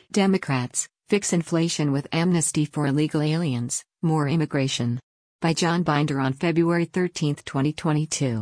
Democrats, fix inflation with amnesty for illegal aliens, more immigration. By John Binder on February 13, 2022.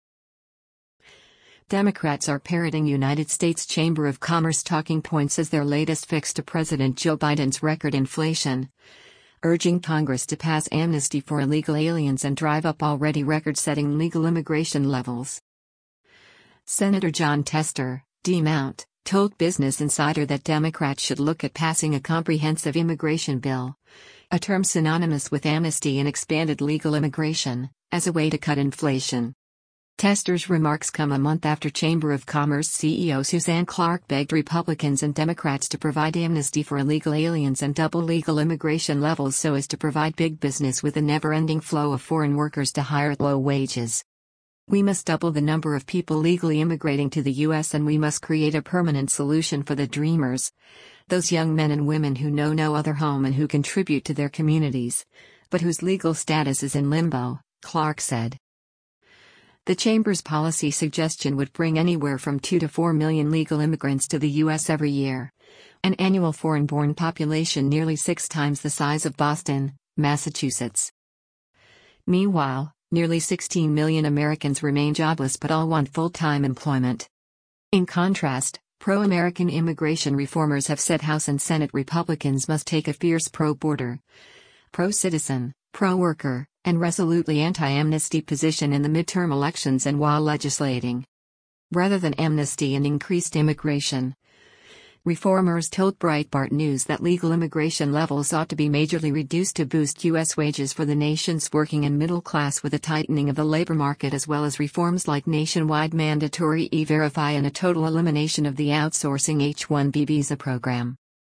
Democrats are parroting United States Chamber of Commerce talking points as their latest fix to President Joe Biden's record inflation, urging Congress to pass amnesty for illegal aliens and drive up already record-setting legal immigration levels. Senator Jon Tester, D-Mount, told Business Insider that Democrats should look at passing a comprehensive immigration bill, a term synonymous with amnesty and expanded legal immigration, as a way to cut inflation. Tester's remarks come a month after Chamber of Commerce CEO Suzanne Clark begged Republicans and Democrats to provide amnesty for illegal aliens and double legal immigration levels so as to provide big business with a never-ending flow of foreign workers to hire at low wages. We must double the number of people legally immigrating to the U.S. and we must create a permanent solution for the dreamers, those young men and women who know no other home and who contribute to their communities, but whose legal status is in limbo, Clark said. The Chamber's policy suggestion would bring anywhere from 2 to 4 million legal immigrants to the U.S. every year, an annual foreign-born population nearly 6 times the size of Boston, Massachusetts. Meanwhile, nearly 16 million Americans remain jobless but all want full-time employment. In contrast, pro-American immigration reformers have said House and Senate Republicans must take a fierce pro-border, pro-citizen, pro-worker, and resolutely anti-amnesty position in the midterm elections and while legislating. Rather than amnesty and increased immigration, reformers told Breitbart News that legal immigration levels ought to be majorly reduced to boost U.S. wages for the nation's working and middle class with a tightening of the labor market as well as reforms like nationwide mandatory E-Verify and a total elimination of the outsourcing H-1B visa program.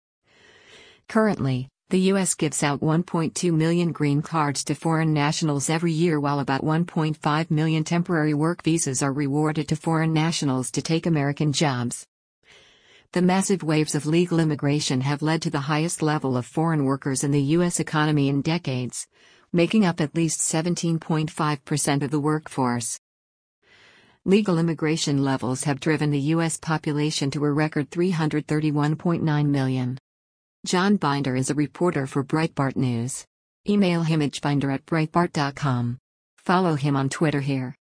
Currently, the U.S. gives out 1.2 million green cards to foreign nationals every year while about 1.5 million temporary work visas are rewarded to foreign nationals to take American jobs. The massive waves of legal immigration have led to the highest level of foreign workers in the U.S. economy in decades, making up at least 17.5% of the workforce. Legal immigration levels have driven the U.S. population to a record 331.9 million. John Binder is a reporter for Breitbart News. Email him at binder@breitbart.com. Follow him on Twitter here.